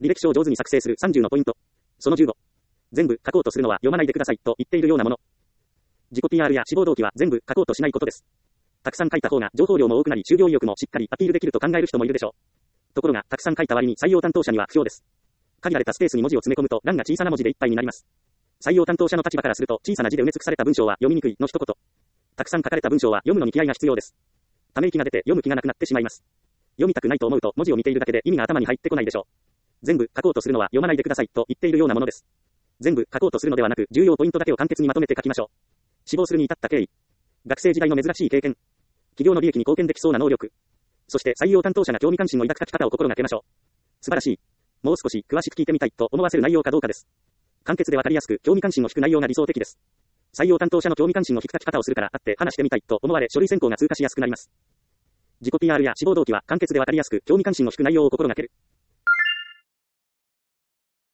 履歴書を上手に作成する30のポイント。その15。全部書こうとするのは読まないでくださいと言っているようなもの。自己 PR や志望動機は全部書こうとしないことです。たくさん書いた方が情報量も多くなり就業意欲もしっかりアピールできると考える人もいるでしょう。ところがたくさん書いた割に採用担当者には不評です。限られたスペースに文字を詰め込むと欄が小さな文字でいっぱいになります。採用担当者の立場からすると小さな字で埋め尽くされた文章は読みにくいの一言。たくさん書かれた文章は読むのに気合が必要です。ため息が出て読む気がなくなってしまいます。読みたくないと思うと文字を見ているだけで意味が頭に入ってこないでしょう。全部書こうとするのは読まないでくださいと言っているようなものです。全部書こうとするのではなく重要ポイントだけを簡潔にまとめて書きましょう。志望するに至った経緯。学生時代の珍しい経験。企業の利益に貢献できそうな能力。そして採用担当者が興味関心の抱く書き方を心がけましょう。素晴らしい。もう少し詳しく聞いてみたいと思わせる内容かどうかです。簡潔でわかりやすく興味関心を引く内容が理想的です。採用担当者の興味関心を引く書き方をするからあって話してみたいと思われ書類選考が通過しやすくなります。自己 PR や志望動機は簡潔でわかりやすく興味関心を引く内容を心がける。